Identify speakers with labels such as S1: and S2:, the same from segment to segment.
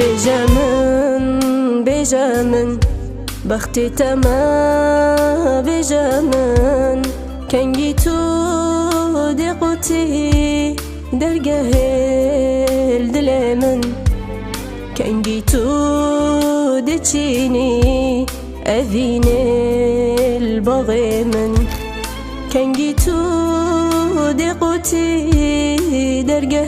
S1: بجمن بختي تما بجمن كنجي تو دي قوتي درقه الدلمن كنجي تو دي تشيني أذين البغي من كنجي تو دي قوتي درقه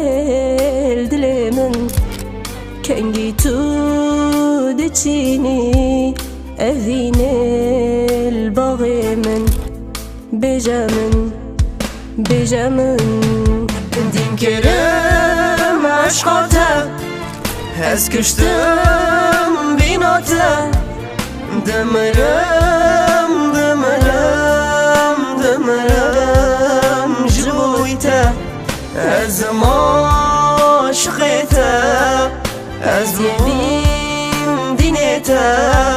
S1: الدلمن كنجي تو دي تشيني أذين البغي من بجمن
S2: دين كرم عشقاته هز كشتم بيناته دمرم جبويته از ما شقيته از بيم دينيته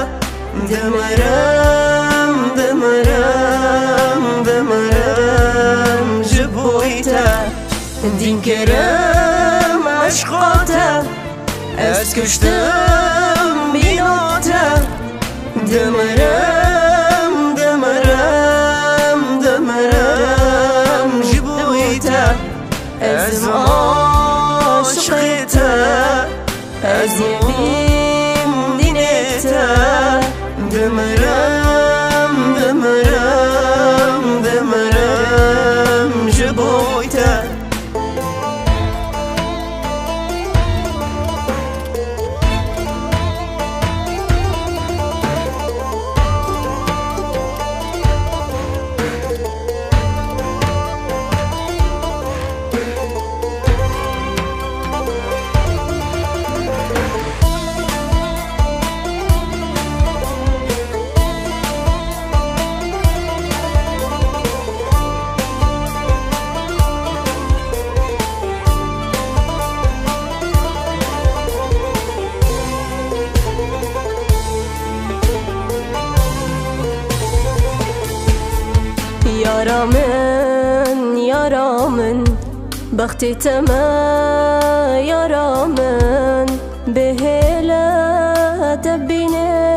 S2: دمرم جبويته دين كرم عشقاته از كشتم بيناته دمرم جبويته از ما شقيته از بيم دينيته دمرم جبويته
S1: يارامن بختي تما يارامن بهلا تبيني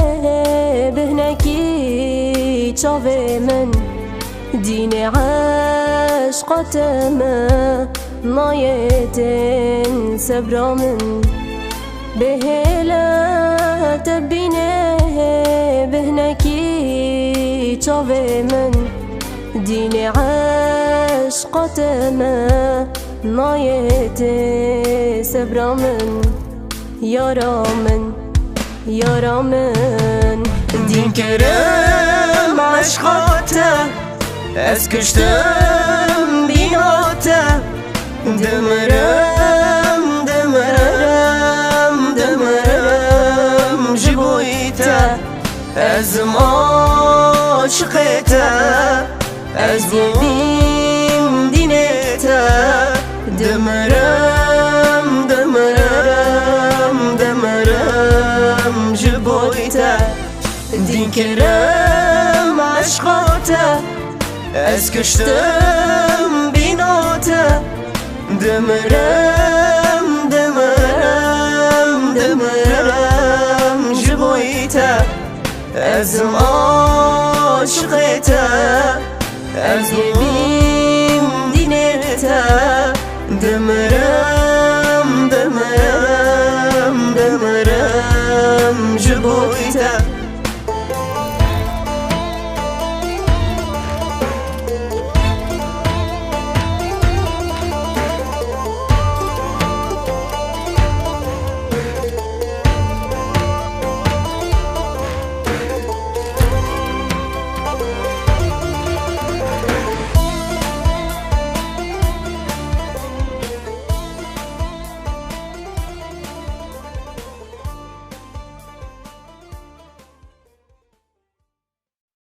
S1: بهنكي تشافي من ديني عشق تما نايتن سبرا من بهلا تبيني بهنكي تشافي من ديني عشق تما نايتي سبرا من يارامن
S2: دين كرم عشقاته از كشتم بيناته دمرم جبويته از ما شقيته از بيم دينيته دمرم جبويته دين كرم عشقاته از كشتم بيناته دمرم جبويته از ما شقيته از